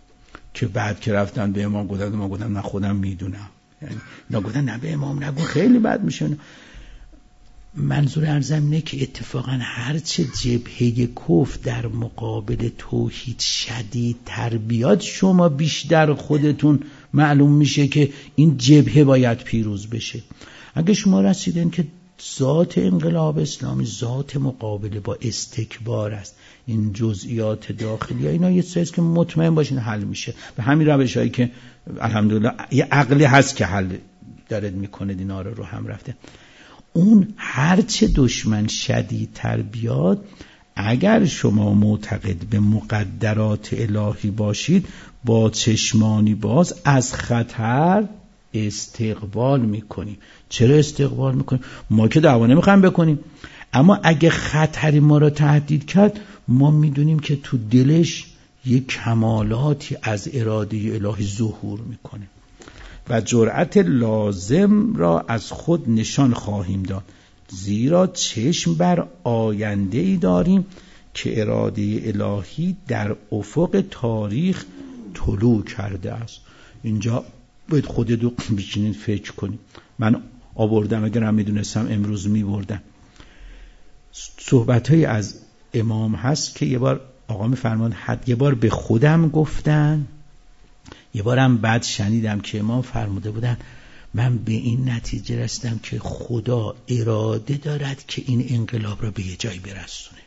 که بعد که رفتن به امام گفتن، ما گفتم نه خودم میدونم، یعنی نه گفتن نه به امام نگو خیلی بد میشه. منظور عرضم اینه که اتفاقا هرچه جبهه کفر در مقابل توحید شدید تر بیاد، شما بیشتر خودتون معلوم میشه که این جبهه باید پیروز بشه. اگه شما رسیدین که ذات انقلاب اسلامی ذات مقابله با استکبار است، این جزئیات داخلی اینا یه چیزی که مطمئن باشین حل میشه. و همین روشایی که الحمدلله یه عقلی هست که حل دارد میکنه اینا رو رو هم رفته. اون هرچه دشمن شدیدتر بیاد، اگر شما معتقد به مقدرات الهی باشید، با چشمانی باز از خطر استقبال میکنیم. چرا استقبال میکنیم؟ ما که دعوا نمیخوایم بکنیم، اما اگه خطری ما را تهدید کرد، ما میدونیم که تو دلش یک کمالاتی از اراده الهی ظهور میکنه و جرأت لازم را از خود نشان خواهیم داد، زیرا چشم بر آینده ای داریم که اراده الهی در افق تاریخ طلوع کرده است. اینجا باید خودتون بشینید فکر کنید. من آوردم، اگر هم میدونستم امروز میبردم. صحبت‌های از امام هست که یه بار آقا میفرمان حد یه بار به خودم گفتن، یه بارم بعد شنیدم که امام فرموده بودن من به این نتیجه رسیدم که خدا اراده دارد که این انقلاب را به یه جای برسونه.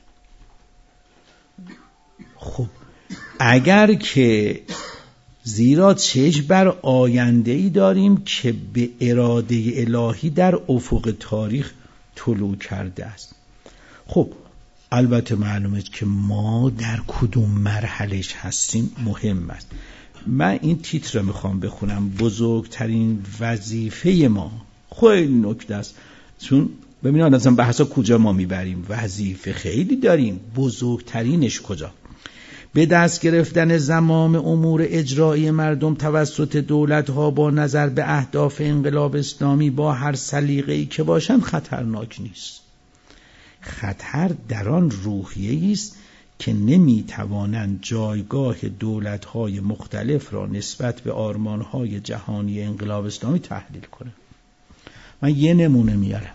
خب اگر که زیرا چشم بر آینده ای داریم که به اراده الهی در افق تاریخ طلوع کرده است. خب البته معلومه که ما در کدوم مرحلهش هستیم مهم است. من این تیتر رو میخوام بخونم، بزرگترین وظیفه ما. خیلی نکته است، چون ببینید اصلا بحثا کجا ما میبریم، وظیفه خیلی داریم، بزرگترینش کجا؟ به دست گرفتن زمام امور اجرایی مردم توسط دولت‌ها با نظر به اهداف انقلاب اسلامی با هر سلیقه‌ای که باشند خطرناک نیست. خطر در آن روحیه‌ای است که نمی‌توانند جایگاه دولت‌های مختلف را نسبت به آرمان‌های جهانی انقلاب اسلامی تحلیل کنند. من یه نمونه میارم.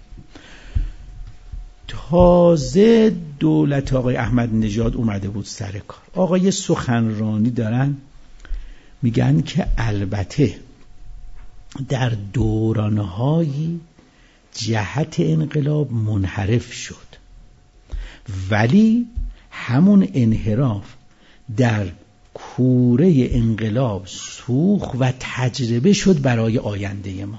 تازه دولت آقای احمد نژاد اومده بود سر کار. آقای سخنرانی دارن میگن که البته در دوران‌های جهت انقلاب منحرف شد، ولی همون انحراف در کوره انقلاب سوخت و تجربه شد برای آینده ما.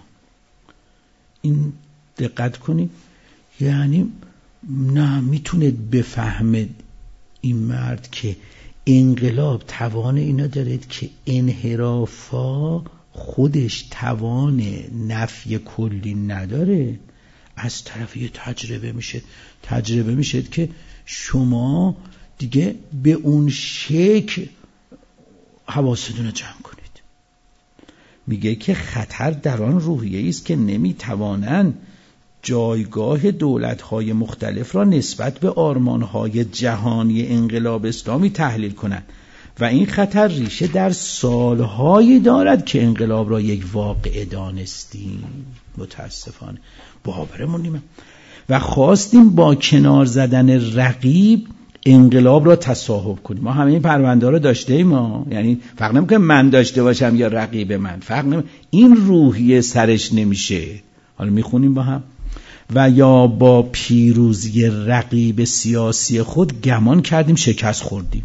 این دقت کنید، یعنی نه میتونه بفهمه این مرد که انقلاب توان اینا دارد که انحرافا خودش توان نفی کلی نداره، از طرف یه تجربه میشه تجربه میشه که شما دیگه به اون شکل حواستون رو جمع کنید. میگه که خطر در آن روحیه‌ای است که نمیتوانند جایگاه دولت‌های مختلف را نسبت به آرمان‌های جهانی انقلاب اسلامی تحلیل کنند و این خطر ریشه در سالهایی دارد که انقلاب را یک واقعه دانستیم. متاسفانه باورمون نیست و خواستیم با کنار زدن رقیب انقلاب را تصاحب کنیم. ما همه این پرونده رو داشتیم، ما یعنی فرق نمی‌کنه من داشته باشم یا رقیب من، فرق نمی‌کنه، این روحیه سرش نمیشه. حالا میخونیم با هم. و یا با پیروزی رقیب سیاسی خود گمان کردیم شکست خوردیم.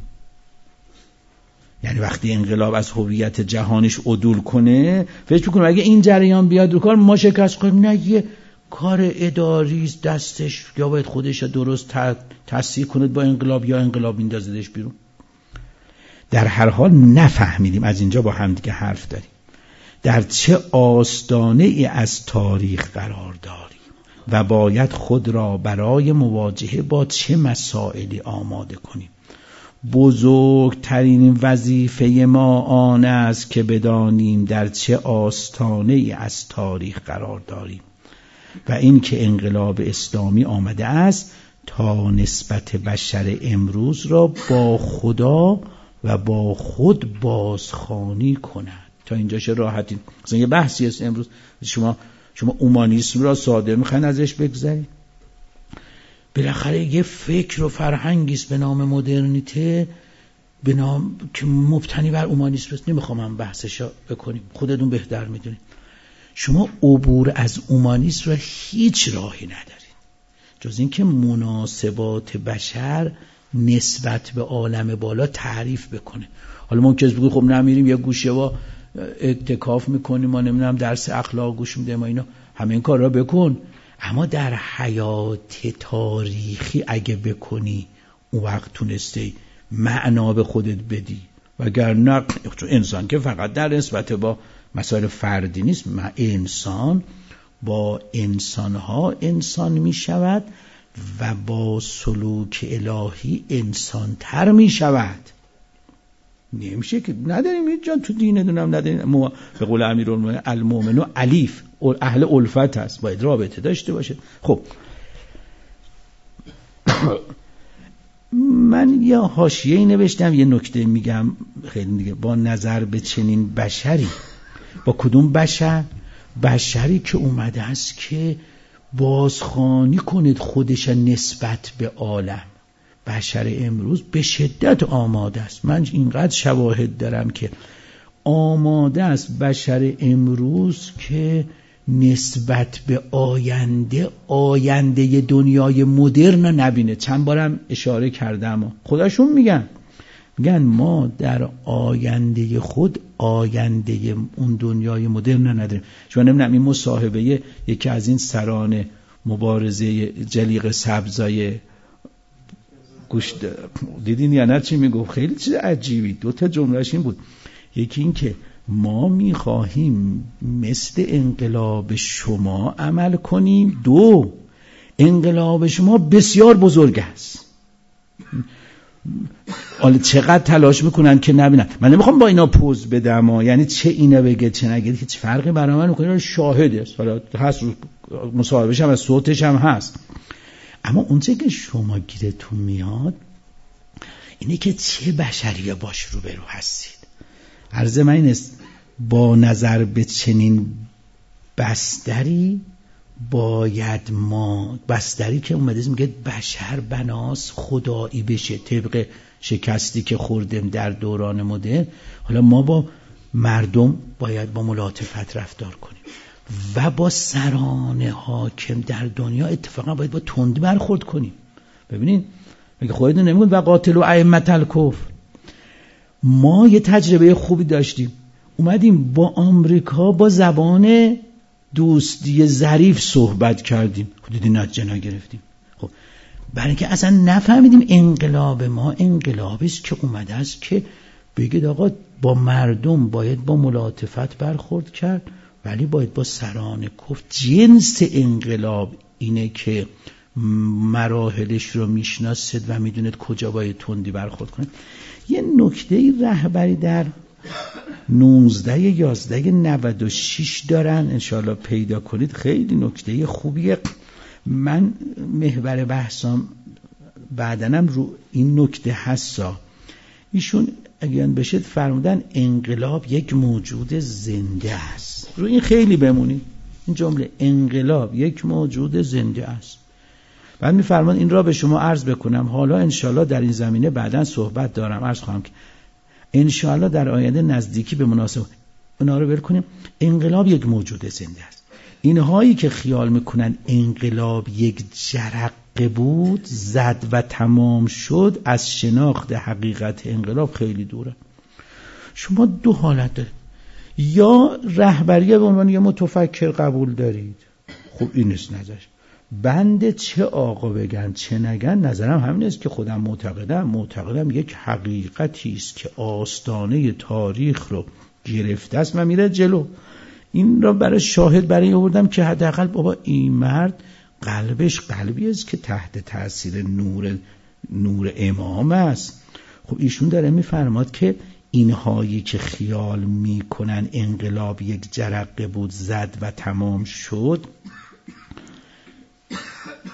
یعنی وقتی انقلاب از هویت جهانش عدول کنه فکر می‌کنه اگه این جریان بیاد رو کار ما شکست خوردیم. نه، یه کار اداری دستش، یا باید خودش درست تصحیح کنه با انقلاب یا انقلاب میندازدش بیرون. در هر حال نفهمیدیم، از اینجا با هم دیگه حرف داریم، در چه آستانه ای از تاریخ قرار داریم و باید خود را برای مواجهه با چه مسائلی آماده کنیم. بزرگترین وظیفه ما آن است که بدانیم در چه آستانه ای از تاریخ قرار داریم و این که انقلاب اسلامی آمده است تا نسبت بشر امروز را با خدا و با خود بازخوانی کند. تا اینجاش راحتی. مثلا یه بحثی است امروز شما شما اومانیسم را ساده میخواین ازش بگذارید، بالاخره یه فکر و فرهنگی است به نام مدرنیته، به نام که مبتنی بر اومانیسم است. نمیخوام من بحثش بکنیم، خودتون بهتر میدونید. شما عبور از اومانیسم را هیچ راهی ندارید جز اینکه مناسبات بشر نسبت به عالم بالا تعریف بکنه. حالا ممکنه بگید خب نمیریم یه گوشه و اعتکاف میکنیم، ما نمیدونم درس اخلاق گوش میدیم و اینا، همه این کار را بکن، اما در حیات تاریخی اگه بکنی اون وقت تونستی معنا به خودت بدی. وگرنه چون انسان که فقط در نسبت با مسائل فردی نیست، انسان با انسانها انسان می شود و با سلوک الهی انسان تر می شود. نمیشه که نداریم هیچ جان تو دین دونم نداریم. به قول امیرالمومنین المؤمن الیف، اهل الفت هست، باید رابطه داشته باشه. خب من یه حاشیه‌ای نوشتم، یه نکته میگم خیلی دیگه. با نظر به چنین بشری، با کدوم بشر؟ بشری که اومده است که بازخوانی کنید خودش نسبت به عالم. بشر امروز به شدت آماده است. من اینقدر شواهد دارم که آماده است بشر امروز که نسبت به آینده آینده دنیای مدرن نبینه. چند بارم اشاره کردم، خودشون میگن میگن ما در آینده خود آینده اون دنیای مدرن نداریم. شما نمیدونم این مصاحبه یکی از این سران مبارزه جلیقه سبزای گوش دیدین یا نه چی میگفت؟ خیلی چیز عجیبی. دو تا جملهش این بود، یکی این که ما میخواهیم مثل انقلاب شما عمل کنیم، دو انقلاب شما بسیار بزرگ است. حالا چقدر تلاش میکنن که نبینن. من نمیخوام با اینا پوز بدم ها. یعنی چه اینو بگه چه نگه هیچ فرقی برای من نمیکنه. شاهد است، حالا هست مصاحبهش هم هست، صوتش هم هست. اما اونچه که شما گیرتون میاد اینه که چه بشری باش روبرو هستید. عرض من این است با نظر به چنین بستری باید ما بستری که اومده میگه بشر بناس خدایی بشه طبق شکستی که خوردیم در دوران مدرن. حالا ما با مردم باید با ملاطفت رفتار کنیم و با سران حاکم در دنیا اتفاقا باید با تندی برخورد کنیم. ببینید میگه خودتون نمیگید و قاتلوا ائمة الکفر. ما یه تجربه خوبی داشتیم، اومدیم با آمریکا با زبان دوستی ظریف صحبت کردیم، خودی نتیجه نگرفتیم. خب برای اینکه اصلا نفهمیدیم انقلاب ما انقلابی است که اومده است که بگید آقا با مردم باید با ملاطفت برخورد کرد، ولی باید با سران کفر. جنس انقلاب اینه که مراحلش رو میشناسید و میدونید کجا باید تندی برخورد کنید. یه نکته رهبری در نوزده یازده نود و شش دارن، انشاءالله پیدا کنید، خیلی نکته خوبیه. من محور بحثم بعدنم رو این نکته هستا. ایشون اگر بشید فرمودن انقلاب یک موجود زنده است. رو این خیلی بمونید، این جمله انقلاب یک موجود زنده است. بعد میفرمان این را به شما عرض بکنم، حالا انشاءالله در این زمینه بعداً صحبت دارم، عرض خواهم که انشاءالله در آینده نزدیکی به مناسبت اونا رو بکنیم. انقلاب یک موجود زنده است. اینهایی که خیال میکنن انقلاب یک جرقه بود زد و تمام شد، از شناخت حقیقت انقلاب خیلی دوره. شما دو حالت دارید، یا رهبری به عنوان یه متفکر قبول دارید، خب این است نظرش. بنده چه آقا بگن چه نگن، نظرم همین است که خودم معتقدم معتقدم یک حقیقتی است که آستانه تاریخ رو گرفته است و میره جلو. این را برای شاهد برای آوردم که حداقل بابا این مرد قلبش قلبی است که تحت تاثیر نور نور امام است. خب ایشون داره میفرماد که اینهایی که خیال میکنن انقلاب یک جرقه بود زد و تمام شد،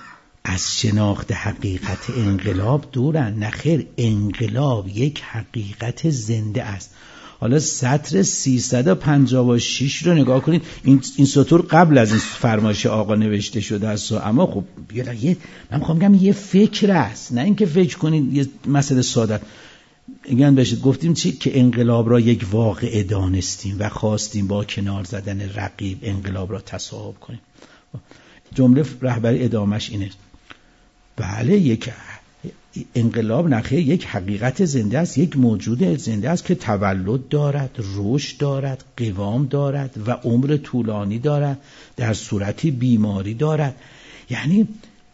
از شناخت حقیقت انقلاب دورن. نخیر، انقلاب یک حقیقت زنده است. حالا سطر سیصد و پنجاه و شش رو نگاه کنید، این این سطور قبل از این فرمایش آقا نوشته شده است، اما خب یه من میخوام بگم یه فکر است، نه اینکه فکر کنید یه مسئله ساده. میگن بشید گفتیم چی؟ که انقلاب را یک واقعه دانستیم و خواستیم با کنار زدن رقیب انقلاب را تصاحب کنیم. جمله رهبری ادامش اینه. بله، یک انقلاب نخیر یک حقیقت زنده است، یک موجود زنده است که تولد دارد، رشد دارد، قوام دارد و عمر طولانی دارد، در صورتی بیماری دارد. یعنی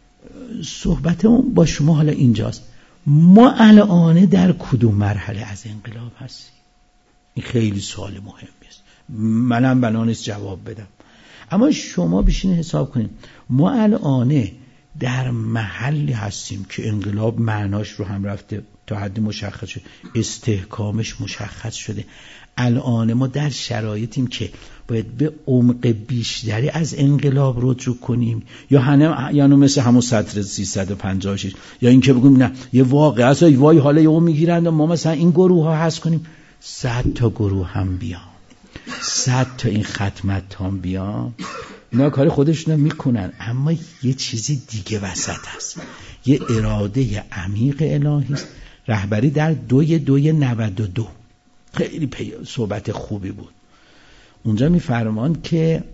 صحبتمون با شما حالا اینجاست، ما الان در کدوم مرحله از انقلاب هستیم؟ این خیلی سوال مهمی است، منم بنا نیست جواب بدم، اما شما بشین حساب کنیم. ما الان در محلی هستیم که انقلاب معناش رو هم رفته تا حدی مشخص شده، استحکامش مشخص شده. الان ما در شرایطیم که باید به عمق بیشتری از انقلاب رجوع کنیم، یا هنوز یعنی مثل همون سطر سیصد و پنجاه و شش، یا اینکه بگیم نه یه واقعه است، وای حالا یهو میگیرند و ما مثلا این گروه ها هست کنیم. صد تا گروه هم بیان، صد تا این ختمت هم بیان، اینا کار خودشون میکنن، اما یه چیزی دیگه وسط هست، یه اراده عمیق الهی است. رهبری در دوی دوی نود و دو خیلی صحبت خوبی بود. اونجا میفرمان که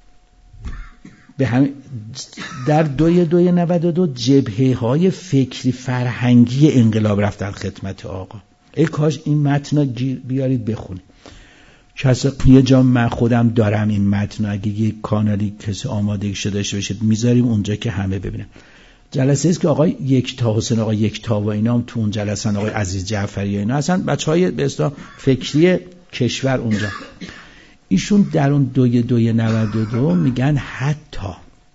به هم در دوی دوی نود و دو جبهه های فکری فرهنگی انقلاب رفتن خدمت آقا. ای کاش این متن بیارید بخونید. کسی یه جا من خودم دارم این متن، اگه یه کانالی کسی آماده شده داشته باشید میذاریم اونجا که همه ببینن. جلسه است که آقای یکتا، حسین آقای یکتا و اینا هم تو اون جلسه، آقای عزیز جعفری اینا هستن، بچهای به اصطلاح فکری کشور اونجا. ایشون در اون دوی دوی نود و دو میگن حتی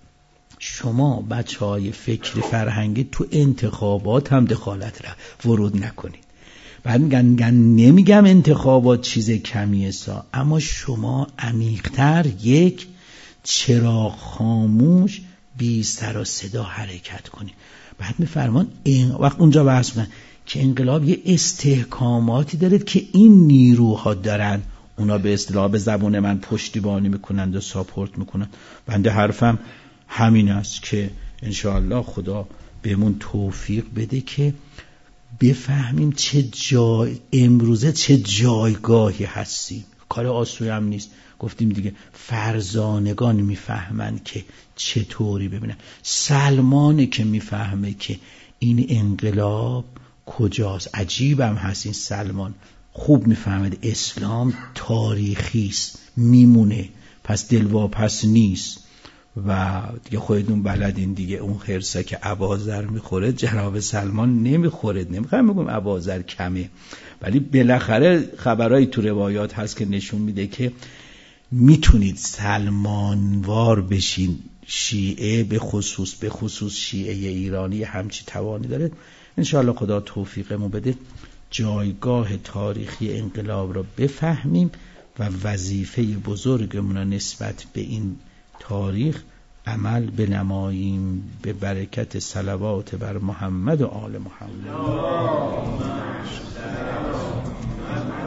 شما بچهای فکری فرهنگی تو انتخابات هم دخالت را ورود نکنید. بعد میگن, میگن نمیگم انتخابات چیز کمیه سا، اما شما عمیق‌تر یک چراغ خاموش بی سر و صدا حرکت کنید. بعد میفرمان این وقت اونجا بحث میکنن که انقلاب یه استحکاماتی داره که این نیروها دارن، اونا به اصطلاح به زبون من پشتیبانی میکنند و ساپورت میکنن. بنده حرفم همین است که انشاءالله خدا بهمون توفیق بده که بفهمیم چه جای امروزه چه جایگاهی هستیم. کار آسوی هم نیست، گفتیم دیگه فرزانگان میفهمن که چطوری ببینن. سلمانه که میفهمه که این انقلاب کجاست. عجیبم هست این سلمان خوب میفهمد اسلام تاریخی است، میمونه، پس دلواپس نیست و دیگه خودتون بلدین دیگه. اون خرسه که اباذر میخوره جناب سلمان نمیخوره. نمیخوام بگم اباذر کمه، ولی بالاخره خبرایی تو روایات هست که نشون میده که میتونید سلمانوار بشین. شیعه به خصوص به خصوص شیعه ایرانی همچی توانی داره. انشاءالله خدا توفیقمو بده جایگاه تاریخی انقلاب را بفهمیم و وظیفه بزرگمون نسبت به این تاریخ عمل بنماییم به برکت صلوات بر محمد و آل محمد.